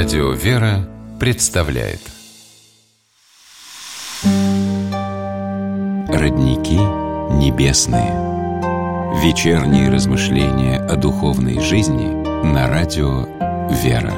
Радио «Вера» представляет Родники небесные. Вечерние размышления о духовной жизни на радио «Вера».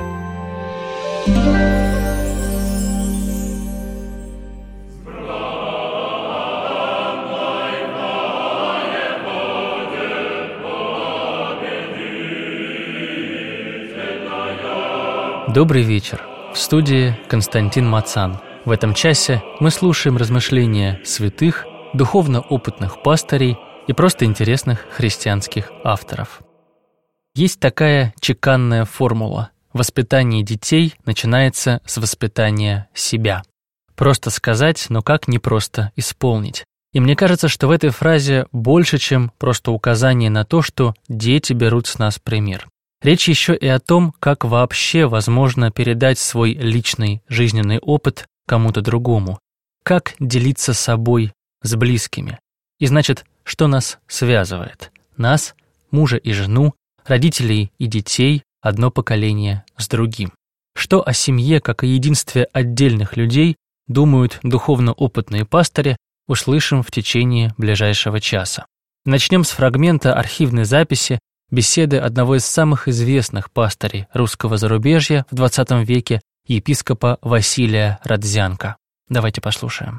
Добрый вечер. В студии Константин Мацан. В этом часе мы слушаем размышления святых, духовно-опытных пастырей и просто интересных христианских авторов. Есть такая чеканная формула: воспитание детей начинается с воспитания себя. Просто сказать, но как непросто исполнить. И мне кажется, что в этой фразе больше, чем просто указание на то, что дети берут с нас пример. Речь еще и о том, как вообще возможно передать свой личный жизненный опыт кому-то другому, как делиться собой с близкими. И значит, что нас связывает? Нас, мужа и жену, родителей и детей, одно поколение с другим. Что о семье, как о единстве отдельных людей, думают духовно опытные пастыри, услышим в течение ближайшего часа. Начнем с фрагмента архивной записи беседы одного из самых известных пастырей русского зарубежья в XX веке, епископа Василия Родзянко. Давайте послушаем.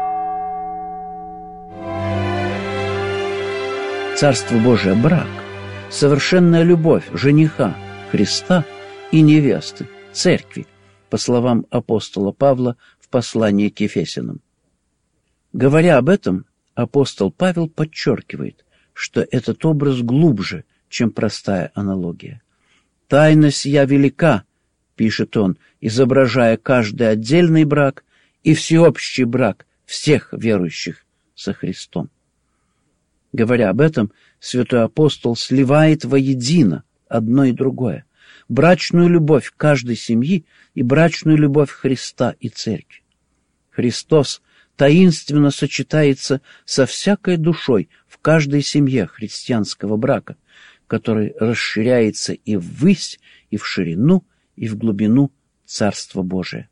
Царство Божие – брак, совершенная любовь жениха, Христа и невесты, церкви, по словам апостола Павла в послании к Ефесянам. Говоря об этом, апостол Павел подчеркивает, что этот образ глубже, чем простая аналогия. «Тайна сия велика», — пишет он, изображая каждый отдельный брак и всеобщий брак всех верующих со Христом. Говоря об этом, святой апостол сливает воедино одно и другое: брачную любовь каждой семьи и брачную любовь Христа и Церкви. Христос таинственно сочетается со всякой душой в каждой семье христианского брака, который расширяется и ввысь, и в ширину, и в глубину Царства Божия.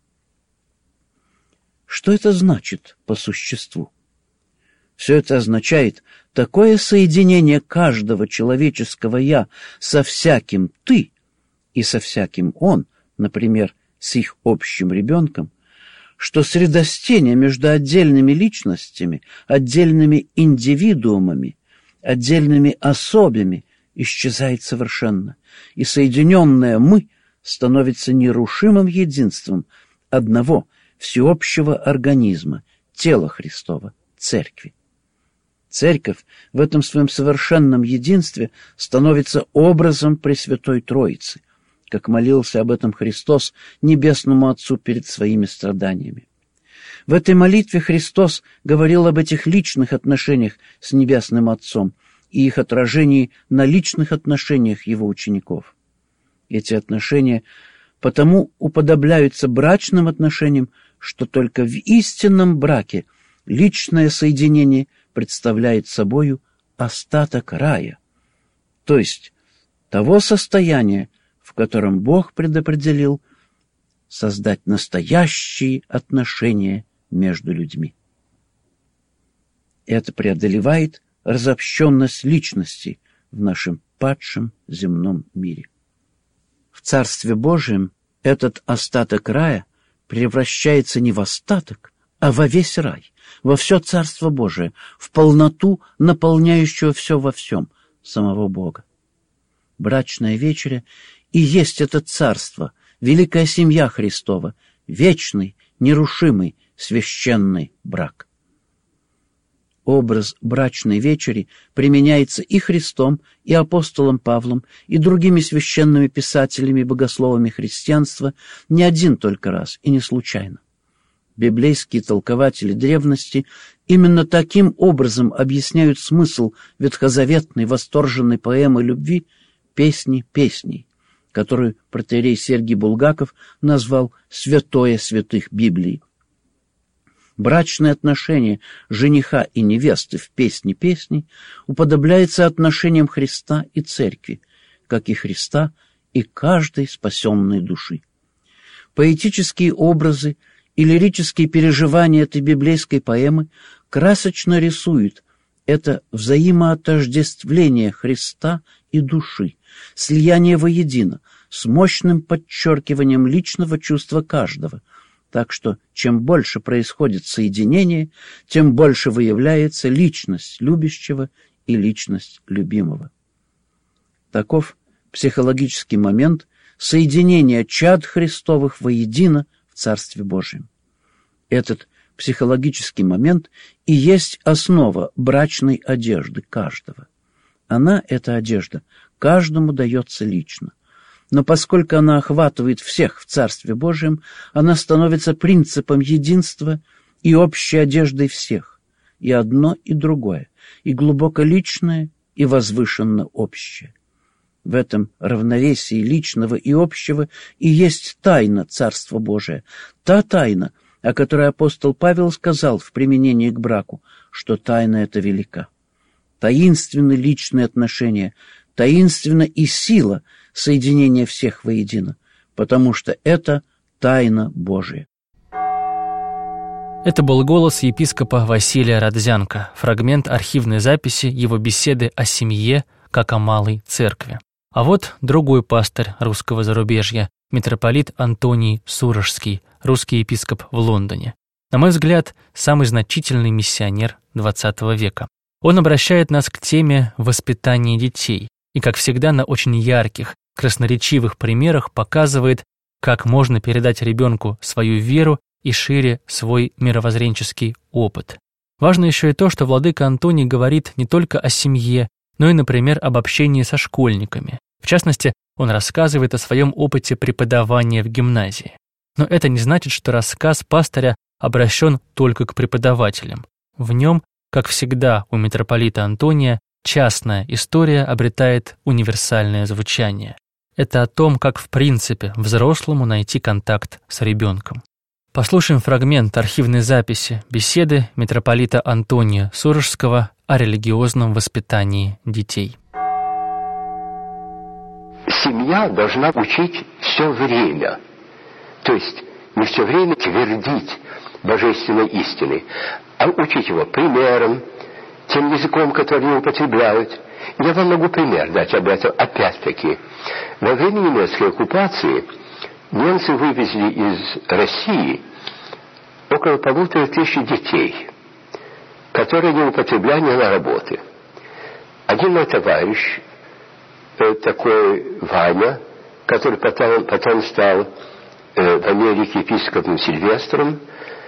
Что это значит по существу? Все это означает такое соединение каждого человеческого «я» со всяким «ты» и со всяким «он», например, с их общим ребенком, что средостение между отдельными личностями, отдельными индивидуумами, отдельными особями исчезает совершенно, и соединенное «мы» становится нерушимым единством одного всеобщего организма, тела Христова, Церкви. Церковь в этом своем совершенном единстве становится образом Пресвятой Троицы, как молился об этом Христос Небесному Отцу перед своими страданиями. В этой молитве Христос говорил об этих личных отношениях с Небесным Отцом и их отражении на личных отношениях Его учеников. Эти отношения потому уподобляются брачным отношениям, что только в истинном браке личное соединение представляет собою остаток рая, то есть того состояния, в котором Бог предопределил создать настоящие отношения между людьми. Это преодолевает разобщенность личности в нашем падшем земном мире. В Царстве Божьем этот остаток рая превращается не в остаток, а во весь рай, во все Царство Божие, в полноту, наполняющего все во всем самого Бога. Брачная вечеря и есть это царство, великая семья Христова, вечный, нерушимый, священный брак. Образ брачной вечери применяется и Христом, и апостолом Павлом, и другими священными писателями и богословами христианства не один только раз и не случайно. Библейские толкователи древности именно таким образом объясняют смысл ветхозаветной восторженной поэмы любви «Песни песней», которую протоиерей Сергий Булгаков назвал «святое святых Библии». Брачное отношение жениха и невесты в «Песни песней» уподобляется отношениям Христа и Церкви, как и Христа и каждой спасенной души. Поэтические образы и лирические переживания этой библейской поэмы красочно рисуют это взаимоотождествление Христа и души, слияние воедино, с мощным подчеркиванием личного чувства каждого. Так что чем больше происходит соединение, тем больше выявляется личность любящего и личность любимого. Таков психологический момент соединения чад Христовых воедино в Царстве Божьем. Этот психологический момент и есть основа брачной одежды каждого. Она, эта одежда, каждому дается лично. Но поскольку она охватывает всех в Царстве Божьем, она становится принципом единства и общей одеждой всех, и одно, и другое, и глубоко личное, и возвышенно общее. В этом равновесии личного и общего и есть тайна Царства Божия, та тайна, о которой апостол Павел сказал в применении к браку, что тайна эта велика. Таинственны личные отношения, таинственна и сила соединения всех воедино, потому что это тайна Божия. Это был голос епископа Василия Родзянко, фрагмент архивной записи его беседы о семье как о малой церкви. А вот другой пастырь русского зарубежья, митрополит Антоний Сурожский, русский епископ в Лондоне. На мой взгляд, самый значительный миссионер XX века. Он обращает нас к теме воспитания детей и, как всегда, на очень ярких, красноречивых примерах показывает, как можно передать ребенку свою веру и шире свой мировоззренческий опыт. Важно еще и то, что владыка Антоний говорит не только о семье, но и, например, об общении со школьниками. В частности, он рассказывает о своем опыте преподавания в гимназии. Но это не значит, что рассказ пастыря обращен только к преподавателям. В нем, как всегда у митрополита Антония, частная история обретает универсальное звучание. Это о том, как в принципе взрослому найти контакт с ребенком. Послушаем фрагмент архивной записи беседы митрополита Антония Сурожского о религиозном воспитании детей. Семья должна учить все время. То есть не все время твердить божественной истины, а учить его примером, тем языком, который они употребляют. Я вам могу пример дать об этом. Опять-таки, во время немецкой оккупации немцы вывезли из России около 1500 детей, которые не употребляли на работы. Один мой товарищ, такой Ваня, который потом стал в Америке епископом Сильвестром,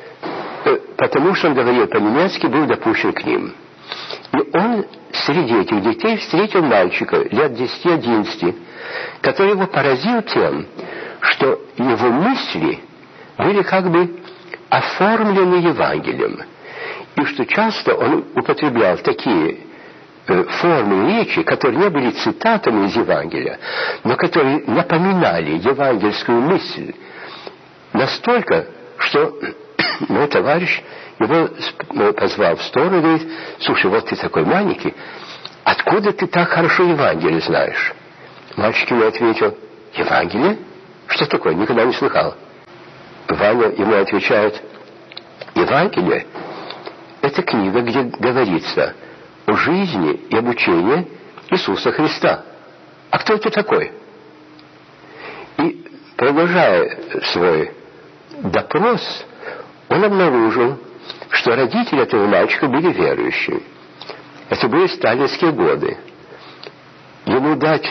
потому что он говорил по-немецки, был допущен к ним. И он среди этих детей встретил мальчика лет 10-11, который его поразил тем, что его мысли были как бы оформлены Евангелием, и что часто он употреблял такие формы речи, которые не были цитатами из Евангелия, но которые напоминали евангельскую мысль настолько, что мой товарищ его позвал в сторону и говорит: слушай, вот ты такой маленький, откуда ты так хорошо Евангелие знаешь? Мальчик ему ответил: Евангелие? Что такое? Никогда не слыхал. Ваня ему отвечает: Евангелие — это книга, где говорится о жизни и обучении Иисуса Христа. А кто это такой? И, продолжая свой допрос, он обнаружил, что родители этого мальчика были верующими. Это были сталинские годы. Ему дать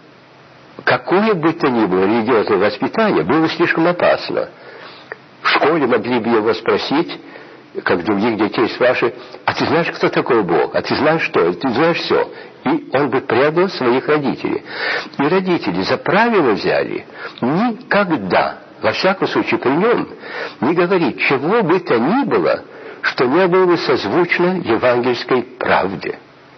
какое бы то ни было религиозное воспитание было слишком опасно. В школе могли бы его спросить, как других детей спрашивают: а ты знаешь, кто такой Бог? А ты знаешь что? Ты знаешь все. И он бы предал своих родителей. И родители за правило взяли никогда, во всяком случае при нем, не говорить чего бы то ни было, что не было бы созвучно евангельской правде.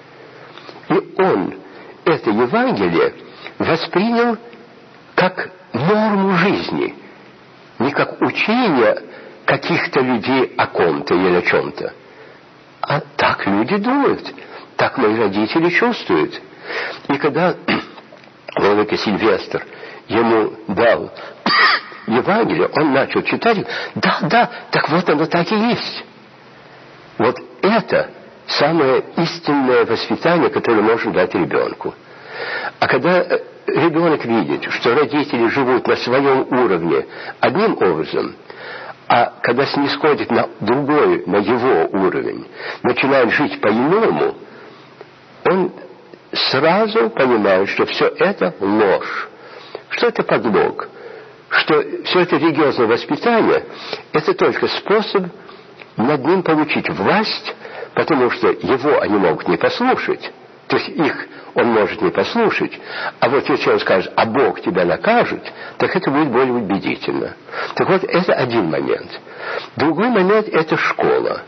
И он это Евангелие воспринял как норму жизни, не как учение каких-то людей о ком-то или о чем-то. А так люди думают, так мои родители чувствуют. И когда владыка Сильвестр ему дал Евангелие, он начал читать, да, так вот оно так и есть. Вот это самое истинное воспитание, которое можно дать ребенку. А когда ребенок видит, что родители живут на своем уровне одним образом, а когда снисходит на другой, на его уровень, начинает жить по-иному, он сразу понимает, что все это ложь, что это подлог, что все это религиозное воспитание – это только способ над ним получить власть, потому что его они могут не послушать, то есть их он может не послушать, а вот если он скажет, а Бог тебя накажет, так это будет более убедительно. Так вот, это один момент. Другой момент – это школа.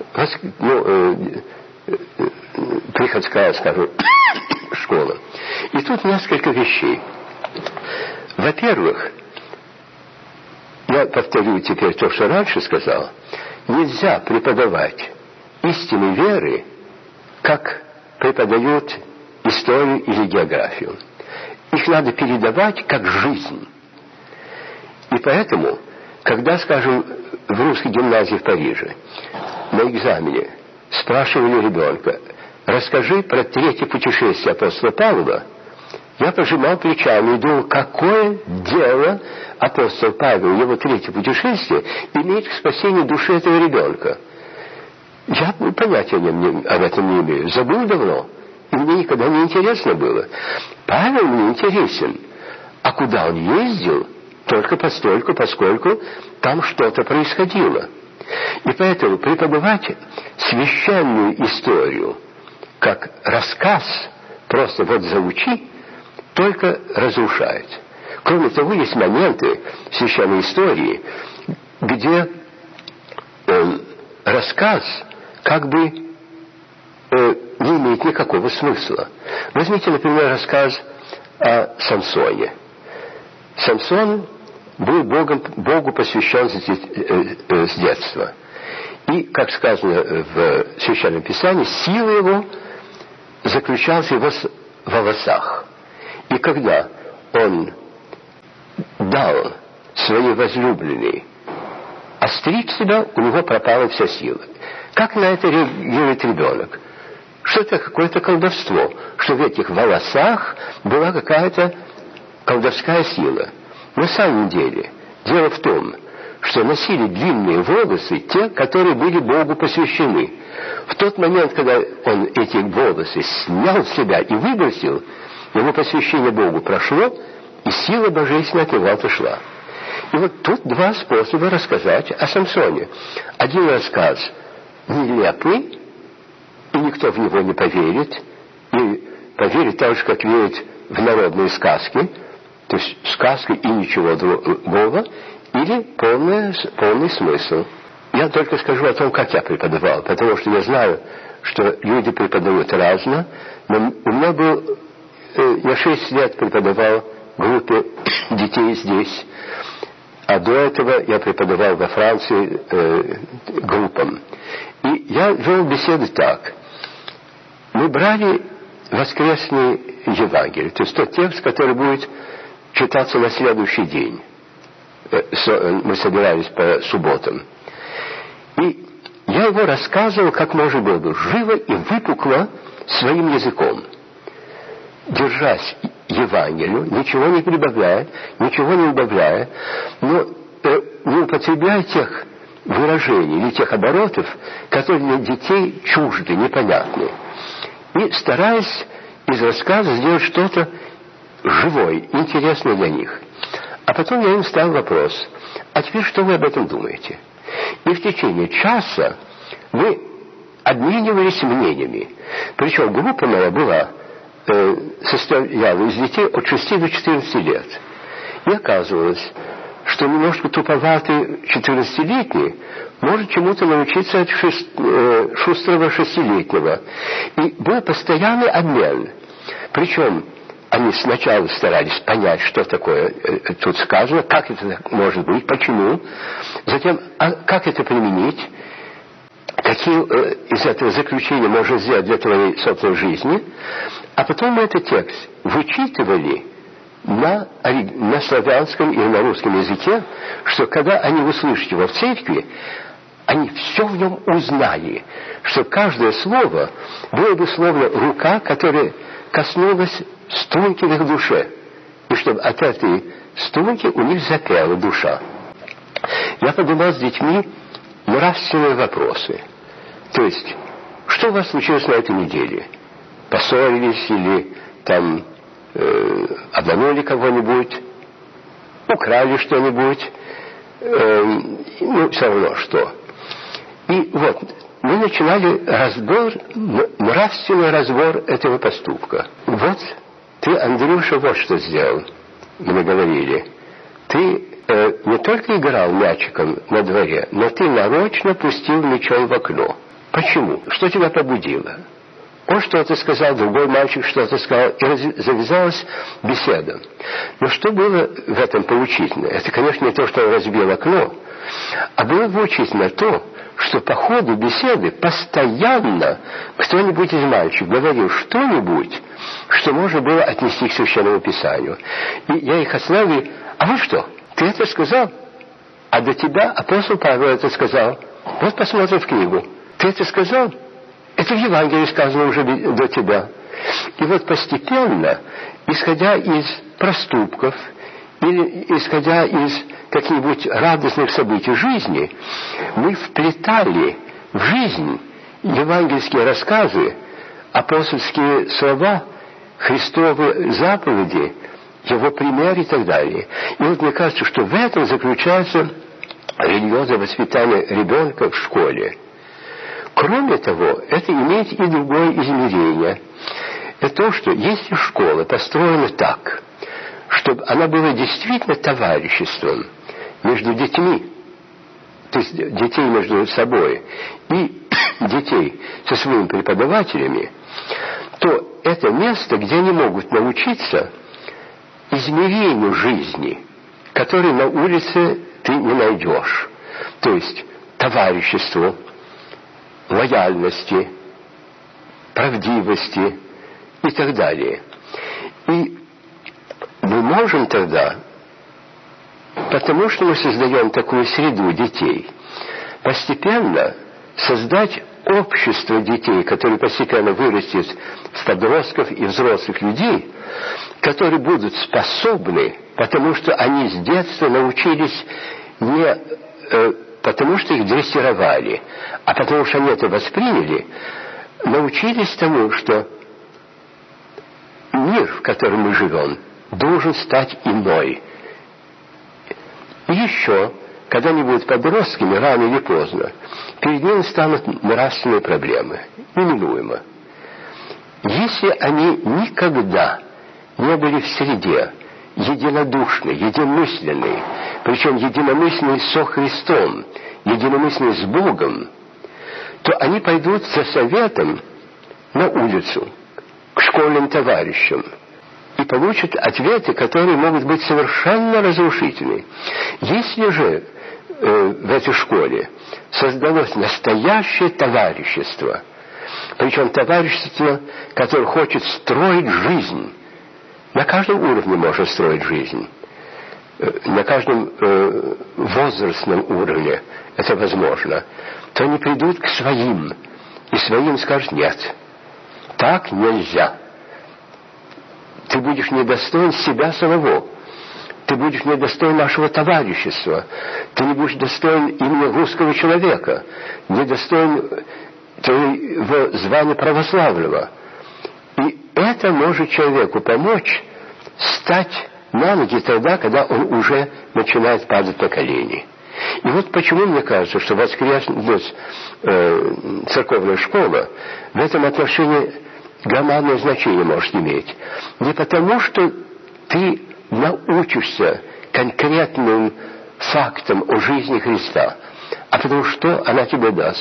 Приходская, скажем, школа. И тут несколько вещей. Во-первых, я повторю теперь то, что раньше сказал, нельзя преподавать истины веры, как преподают историю или географию. Их надо передавать как жизнь. И поэтому, когда, скажем, в русской гимназии в Париже на экзамене спрашивали ребенка, расскажи про третье путешествие апостола Павла, я пожимал плечами и думал, какое дело апостол Павел, его третье путешествие, имеет к спасению души этого ребенка. Я понятия об этом не имею. Забыл давно. И мне никогда не интересно было. Павел мне интересен. А куда он ездил? Только постольку, поскольку там что-то происходило. И поэтому преподавать священную историю, как рассказ, просто вот заучи, только разрушает. Кроме того, есть моменты в священной истории, где рассказ как бы не имеет никакого смысла. Возьмите, например, рассказ о Самсоне. Самсон был Богу посвящен с детства. И, как сказано в Священном Писании, сила его заключалась в его волосах. И когда он дал своей возлюбленной остричь себя, у него пропала вся сила. Как на это реагирует ребенок? Что это какое-то колдовство, что в этих волосах была какая-то колдовская сила. На самом деле, дело в том, что носили длинные волосы те, которые были Богу посвящены. В тот момент, когда он эти волосы снял с себя и выбросил, его посвящение Богу прошло, и сила божественная от него отошла. И вот тут два способа рассказать о Самсоне. Один рассказ нелепый, и никто в него не поверит, и поверит так же, как верит в народные сказки, то есть сказки и ничего другого, или полный смысл. Я только скажу о том, как я преподавал, потому что я знаю, что люди преподают разно, но у меня был... Я 6 лет преподавал группе детей здесь, а до этого я преподавал во Франции группам. И я вел беседы так. Мы брали воскресный Евангелие, то есть тот текст, который будет читаться на следующий день. Мы собирались по субботам. И я его рассказывал, как можно было бы, живо и выпукло своим языком, держась Евангелию, ничего не прибавляя, ничего не убавляя, но не употребляя тех выражений или тех оборотов, которые для детей чужды, непонятны. И стараясь из рассказа сделать что-то живое, интересное для них. А потом я им ставил вопрос: а теперь что вы об этом думаете? И в течение часа мы обменивались мнениями. Причем группа моя была, состояла из детей от 6 до 14 лет. И оказывалось, что немножко туповатый 14-летний может чему-то научиться от шустрого 6-летнего. И был постоянный обмен. Причем они сначала старались понять, что такое тут сказано, как это может быть, почему. Затем, как это применить, какие из этого заключения можно сделать для твоей собственной жизни. А потом мы этот текст вычитывали на славянском или на русском языке, что когда они услышат его в церкви, они все в нем узнали, что каждое слово было бы словно рука, которая коснулась струнки в их душе, и чтобы от этой струнки у них запела душа. Я поднимал с детьми нравственные вопросы. То есть, что у вас случилось на этой неделе? Поссорились или там обманули кого-нибудь, украли что-нибудь, все равно что. И вот, мы начинали нравственный разбор этого поступка. Вот ты, Андрюша, вот что сделал, мы говорили. Ты не только играл мячиком на дворе, но ты нарочно пустил мячом в окно. Почему? Что тебя побудило? Он что-то сказал, другой мальчик что-то сказал, и завязалась беседа. Но что было в этом поучительно? Это, конечно, не то, что он разбил окно, а было поучительно то, что по ходу беседы постоянно кто-нибудь из мальчиков говорил что-нибудь, что можно было отнести к Священному Писанию. И я их остановил: а вы что, ты это сказал? А до тебя апостол Павел это сказал. Вот посмотрим в книгу. Ты это сказал? Это в Евангелии сказано уже до тебя. И вот постепенно, исходя из проступков или исходя из каких-нибудь радостных событий жизни, мы вплетали в жизнь евангельские рассказы, апостольские слова, Христовы заповеди, его пример и так далее. И вот мне кажется, что в этом заключается религиозное воспитание ребенка в школе. Кроме того, это имеет и другое измерение. Это то, что если школа построена так, чтобы она была действительно товариществом между детьми, то есть детей между собой и детей со своими преподавателями, то это место, где они могут научиться измерению жизни, которое на улице ты не найдешь. То есть товариществу, лояльности, правдивости и так далее. И мы можем тогда, потому что мы создаем такую среду детей, постепенно создать общество детей, которое постепенно вырастет в подростков и взрослых людей, которые будут способны, потому что они с детства научились не потому что их дрессировали, а потому что они это восприняли, научились тому, что мир, в котором мы живем, должен стать иной. И еще, когда они будут подростками, рано или поздно, перед ними станут нравственные проблемы, неминуемо. Если они никогда не были в среде единодушной, единомысленной, причем единомысленной со Христом, единомысленной с Богом, то они пойдут за советом на улицу, к школьным товарищам, и получат ответы, которые могут быть совершенно разрушительны. Если же в этой школе создалось настоящее товарищество, причем товарищество, которое хочет строить жизнь, на каждом уровне можно строить жизнь, на каждом возрастном уровне это возможно, то они придут к своим, и своим скажут: нет, так нельзя. Ты будешь недостоин себя самого, ты будешь недостоин нашего товарищества, ты не будешь достоин имени русского человека, недостоин твоего звания православного. И это может человеку помочь стать на ноги тогда, когда он уже начинает падать на колени. И вот почему мне кажется, что воскресная церковная школа в этом отношении громадное значение может иметь. Не потому, что ты научишься конкретным фактам о жизни Христа, а потому что она тебе даст.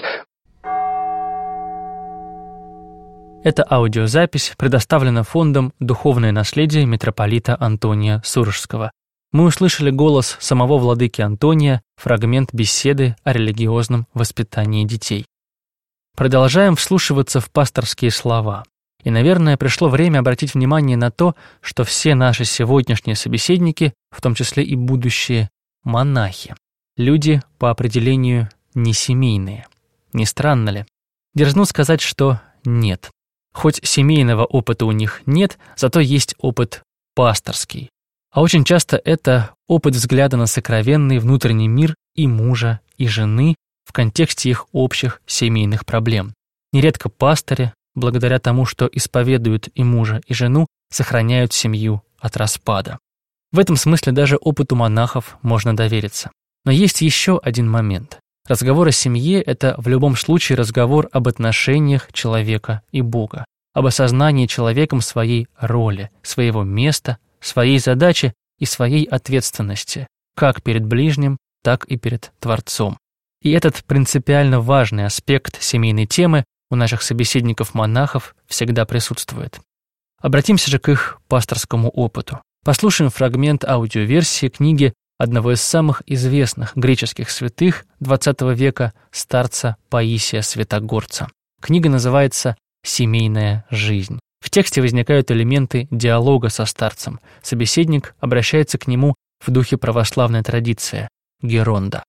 Эта аудиозапись предоставлена фондом «Духовное наследие митрополита Антония Сурожского». Мы услышали голос самого владыки Антония, фрагмент беседы о религиозном воспитании детей. Продолжаем вслушиваться в пасторские слова. И, наверное, пришло время обратить внимание на то, что все наши сегодняшние собеседники, в том числе и будущие, монахи. Люди, по определению, несемейные. Не странно ли? Дерзну сказать, что нет. Хоть семейного опыта у них нет, зато есть опыт пасторский. А очень часто это опыт взгляда на сокровенный внутренний мир и мужа, и жены в контексте их общих семейных проблем. Нередко пастыри, благодаря тому, что исповедуют и мужа, и жену, сохраняют семью от распада. В этом смысле даже опыту монахов можно довериться. Но есть еще один момент. Разговор о семье – это в любом случае разговор об отношениях человека и Бога, об осознании человеком своей роли, своего места, своей задачи и своей ответственности, как перед ближним, так и перед Творцом. И этот принципиально важный аспект семейной темы у наших собеседников-монахов всегда присутствует. Обратимся же к их пасторскому опыту. Послушаем фрагмент аудиоверсии книги одного из самых известных греческих святых XX века, старца Паисия Святогорца. Книга называется «Семейная жизнь». В тексте возникают элементы диалога со старцем. Собеседник обращается к нему в духе православной традиции – геронда.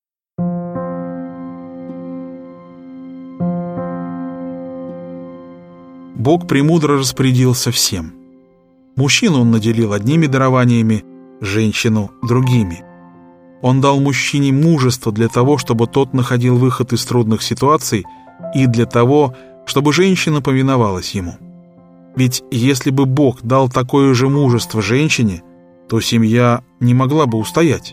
Бог премудро распорядился всем. Мужчину он наделил одними дарованиями, женщину – другими. Он дал мужчине мужество для того, чтобы тот находил выход из трудных ситуаций, и для того, чтобы женщина повиновалась ему. Ведь если бы Бог дал такое же мужество женщине, то семья не могла бы устоять.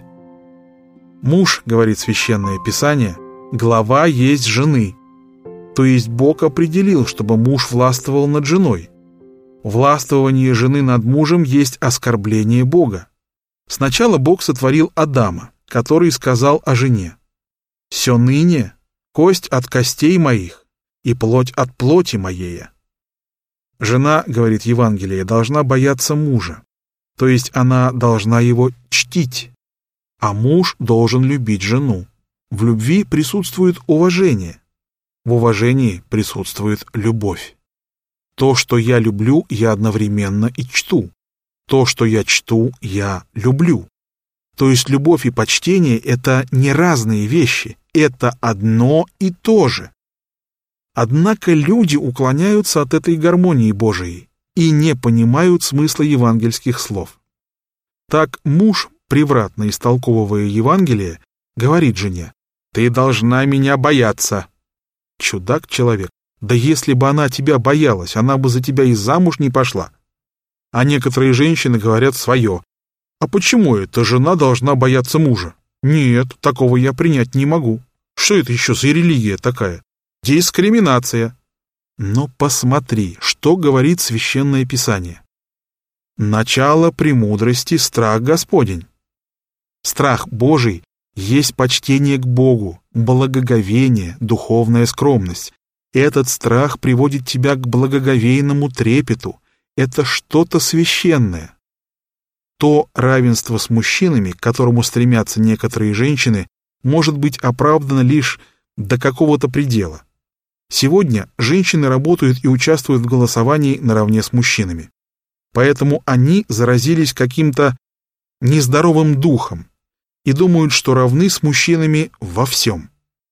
Муж, говорит Священное Писание, глава есть жены. То есть Бог определил, чтобы муж властвовал над женой. Властвование жены над мужем есть оскорбление Бога. Сначала Бог сотворил Адама, который сказал о жене: «Сё ныне кость от костей моих и плоть от плоти моей». Жена, говорит Евангелие, должна бояться мужа, то есть она должна его чтить, а муж должен любить жену. В любви присутствует уважение. В уважении присутствует любовь. То, что я люблю, я одновременно и чту. То, что я чту, я люблю. То есть любовь и почтение – это не разные вещи, это одно и то же. Однако люди уклоняются от этой гармонии Божией и не понимают смысла евангельских слов. Так муж, превратно истолковывая Евангелие, говорит жене: «Ты должна меня бояться». Чудак человек. Да если бы она тебя боялась, она бы за тебя и замуж не пошла. А некоторые женщины говорят свое: «А почему эта жена должна бояться мужа? Нет, такого я принять не могу. Что это еще за религия такая? Дискриминация». Но посмотри, что говорит Священное Писание. Начало премудрости — страх Господень. Страх Божий есть почтение к Богу, благоговение, духовная скромность. Этот страх приводит тебя к благоговейному трепету. Это что-то священное. То равенство с мужчинами, к которому стремятся некоторые женщины, может быть оправдано лишь до какого-то предела. Сегодня женщины работают и участвуют в голосовании наравне с мужчинами. Поэтому они заразились каким-то нездоровым духом и думают, что равны с мужчинами во всем.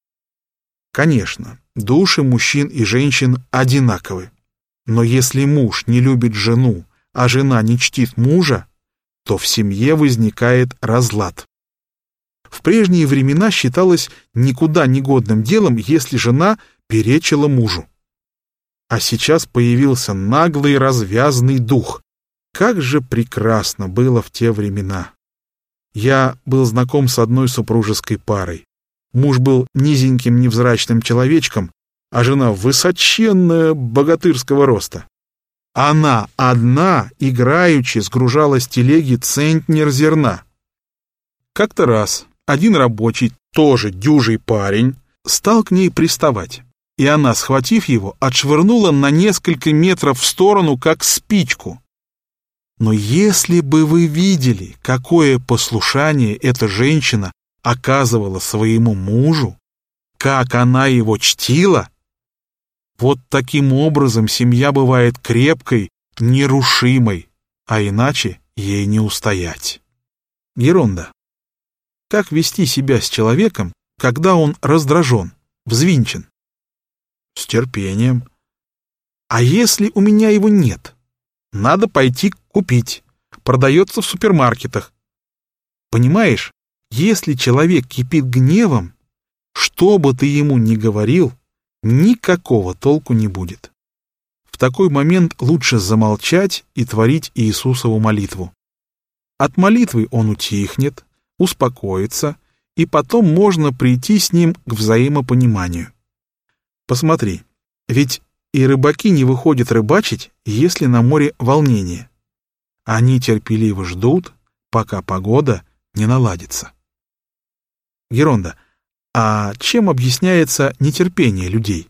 Конечно, души мужчин и женщин одинаковы. Но если муж не любит жену, а жена не чтит мужа, то в семье возникает разлад. В прежние времена считалось никуда негодным делом, если жена перечила мужу. А сейчас появился наглый развязный дух. Как же прекрасно было в те времена! Я был знаком с одной супружеской парой. Муж был низеньким невзрачным человечком, а жена высоченная, богатырского роста. Она одна, играючи, сгружала с телеги центнер зерна. Как-то раз один рабочий, тоже дюжий парень, стал к ней приставать, и она, схватив его, отшвырнула на несколько метров в сторону, как спичку. Но если бы вы видели, какое послушание эта женщина оказывала своему мужу, как она его чтила, Вот таким образом семья бывает крепкой, нерушимой, а иначе ей не устоять. Геронда. Как вести себя с человеком, когда он раздражен, взвинчен? С терпением. А если у меня его нет? Надо пойти купить. Продается в супермаркетах. Понимаешь, если человек кипит гневом, что бы ты ему ни говорил, никакого толку не будет. В такой момент лучше замолчать и творить Иисусову молитву. От молитвы он утихнет, успокоится, и потом можно прийти с ним к взаимопониманию. Посмотри, ведь и рыбаки не выходят рыбачить, если на море волнение. Они терпеливо ждут, пока погода не наладится. Геронда, а чем объясняется нетерпение людей?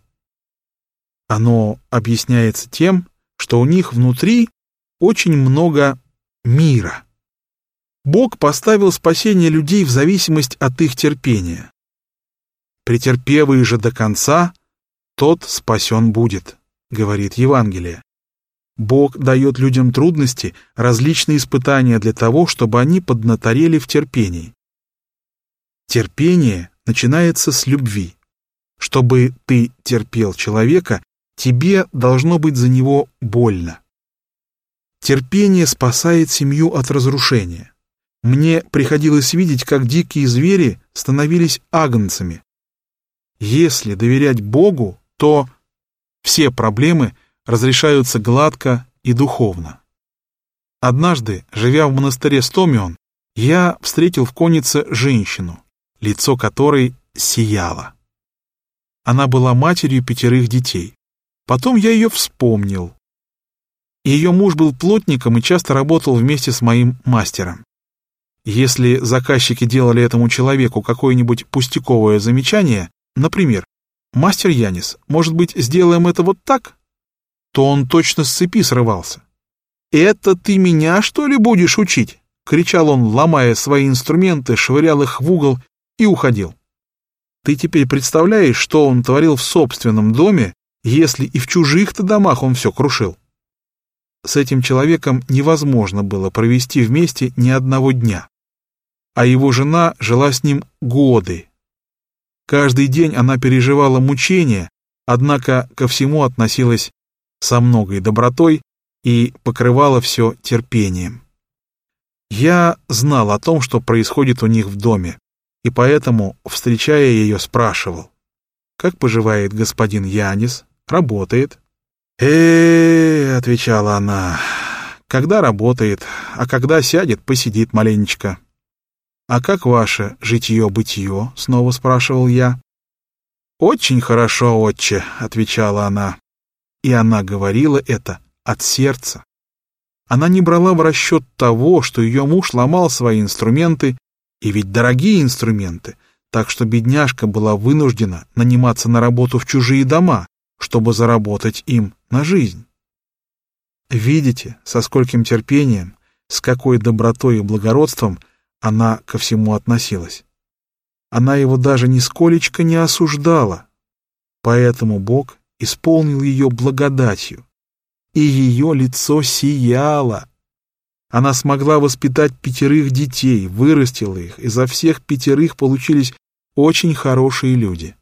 Оно объясняется тем, что у них внутри очень много мира. Бог поставил спасение людей в зависимость от их терпения. «Претерпевый же до конца, тот спасен будет», — говорит Евангелие. Бог дает людям трудности, различные испытания для того, чтобы они поднаторели в терпении. Терпение начинается с любви. Чтобы ты терпел человека, тебе должно быть за него больно. Терпение спасает семью от разрушения. Мне приходилось видеть, как дикие звери становились агнцами. Если доверять Богу, то все проблемы разрешаются гладко и духовно. Однажды, живя в монастыре Стомион, я встретил в коннице женщину, лицо которой сияло. Она была матерью 5 детей. Потом я ее вспомнил. Ее муж был плотником и часто работал вместе с моим мастером. Если заказчики делали этому человеку какое-нибудь пустяковое замечание, например, «Мастер Янис, может быть, сделаем это вот так?», то он точно с цепи срывался. «Это ты меня, что ли, будешь учить?» — кричал он, ломая свои инструменты, швырял их в угол и уходил. Ты теперь представляешь, что он творил в собственном доме, если и в чужих-то домах он все крушил? С этим человеком невозможно было провести вместе ни одного дня. А его жена жила с ним годы. Каждый день она переживала мучения, однако ко всему относилась со многой добротой и покрывала все терпением. Я знал о том, что происходит у них в доме, и поэтому, встречая ее, спрашивал: «Как поживает господин Янис? Работает?» Отвечала она, «когда работает, а когда сядет, посидит маленечко». «А как ваше житье-бытие?» — снова спрашивал я. «Очень хорошо, отче», — отвечала она. И она говорила это от сердца. Она не брала в расчет того, что ее муж ломал свои инструменты, и ведь дорогие инструменты, так что бедняжка была вынуждена наниматься на работу в чужие дома, чтобы заработать им на жизнь. Видите, со скольким терпением, с какой добротой и благородством она ко всему относилась. Она его даже нисколечко не осуждала. Поэтому Бог исполнил ее благодатью, и ее лицо сияло. Она смогла воспитать 5 детей, вырастила их, и за всех 5 получились очень хорошие люди.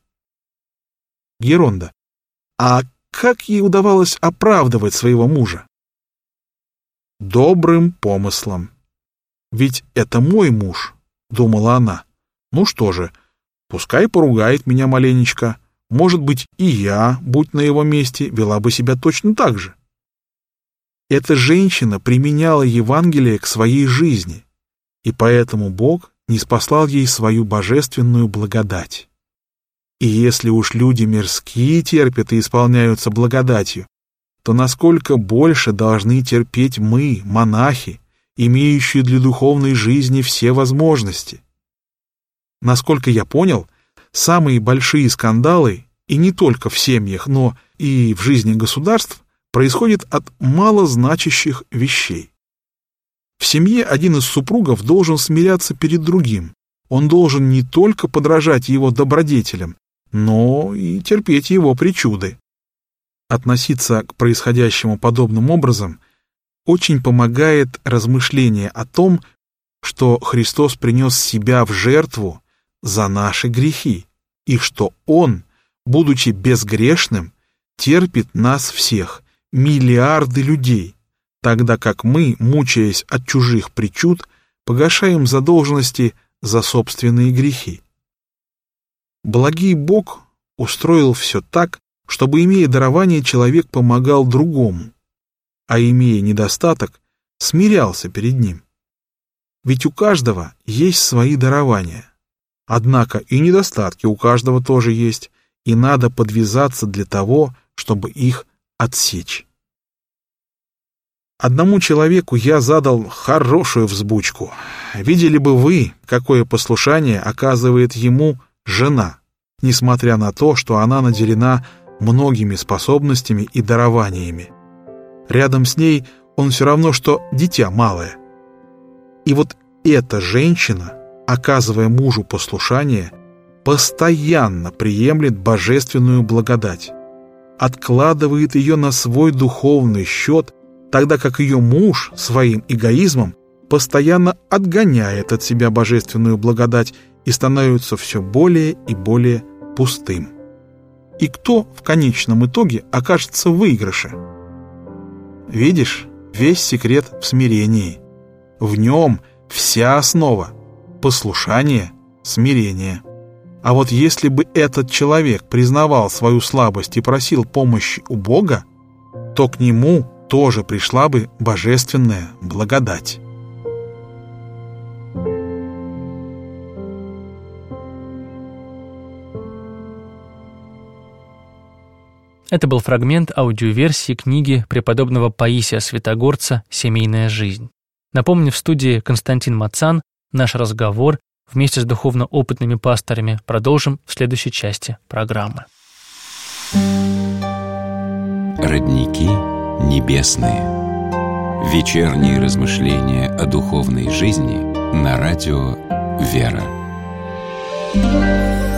Геронда, а как ей удавалось оправдывать своего мужа? Добрым помыслом. «Ведь это мой муж», — думала она. «Ну что же, пускай поругает меня маленечко. Может быть, и я, будь на его месте, вела бы себя точно так же». Эта женщина применяла Евангелие к своей жизни, и поэтому Бог ниспослал ей свою божественную благодать. И если уж люди мирские терпят и исполняются благодатью, то насколько больше должны терпеть мы, монахи, имеющие для духовной жизни все возможности. Насколько я понял, самые большие скандалы, и не только в семьях, но и в жизни государств, происходят от малозначащих вещей. В семье один из супругов должен смиряться перед другим. Он должен не только подражать его добродетелям, но и терпеть его причуды. относиться к происходящему подобным образом, очень помогает размышление о том, что Христос принес себя в жертву за наши грехи, и что Он, будучи безгрешным, терпит нас всех, миллиарды людей, тогда как мы, мучаясь от чужих причуд, погашаем задолженности за собственные грехи. Благий Бог устроил все так, чтобы, имея дарование, человек помогал другому, а имея недостаток, смирялся перед ним. Ведь у каждого есть свои дарования. Однако и недостатки у каждого тоже есть, и надо подвязаться для того, чтобы их отсечь. Одному человеку я задал хорошую взбучку. Видели бы вы, какое послушание оказывает ему жена, несмотря на то, что она наделена многими способностями и дарованиями. Рядом с ней он все равно, что дитя малое. И вот эта женщина, оказывая мужу послушание, постоянно приемлет божественную благодать, откладывает ее на свой духовный счет, тогда как ее муж своим эгоизмом постоянно отгоняет от себя божественную благодать и становится все более и более пустым. И кто в конечном итоге окажется в выигрыше? Видишь, весь секрет в смирении. В нем вся основа – послушание, смирение. А вот если бы этот человек признавал свою слабость и просил помощи у Бога, то к нему тоже пришла бы божественная благодать. Это был фрагмент аудиоверсии книги преподобного Паисия Святогорца «Семейная жизнь». Напомню, в студии Константин Мацан. Наш разговор вместе с духовно опытными пасторами продолжим в следующей части программы. Родники небесные. Вечерние размышления о духовной жизни на радио «Вера».